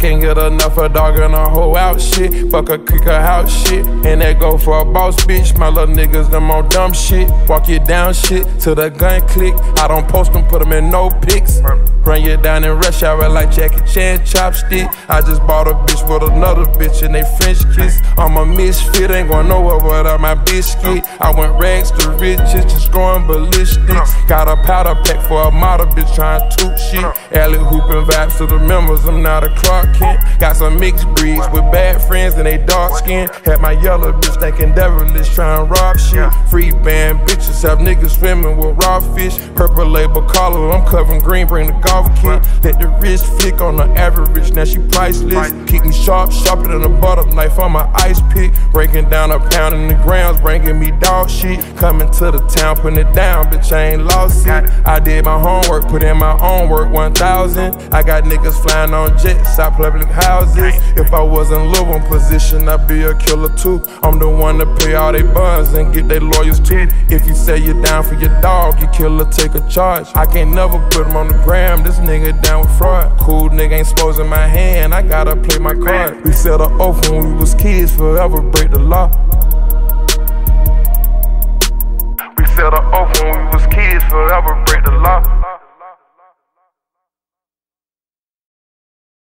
can't get enough of dog and a whole out shit. Fuck a kick a house shit. And that go for a boss bitch. My little niggas, them on dumb shit. Walk you down shit till the gun click. I don't post them, put them in no pics. Run you down in rush hour like Jackie Chan chopstick. I just bought a bitch with another bitch and they French kiss. I'm a misfit, ain't going nowhere without my biscuit. I went rags to riches, just going ballistics. Got a powder pack for a model bitch trying to toot shit. Alley hooping vibes to the members, I'm not a Clark Kent. Got some mixed breeds with bad friends and they dark skin. Had my yellow bitch thinking devilish trying to rob shit. Free band bitches have niggas swimming with raw fish. Purple label collar, I'm covering green, bring the golf kit. Let the wrist flick on the average, now she priceless. Keep me sharp, sharper than a butter knife on my ice pick. Breaking down a pound in the grounds, bringing me dog shit. Coming to the town, putting it down, bitch, I ain't lost it. I did my homework, put in my own work, 1,000. I got niggas flying on jets, out public houses. If I was in Louisville position, I'd be a killer too. I'm the one to pay all they bonds and get they lawyers too. If you say you're down for your dog, you killer take a charge. I can't never put him on the gram, this nigga down with fraud. Cool nigga ain't exposing my hand, I gotta play my card. We set an oath when we was kids, forever break the law.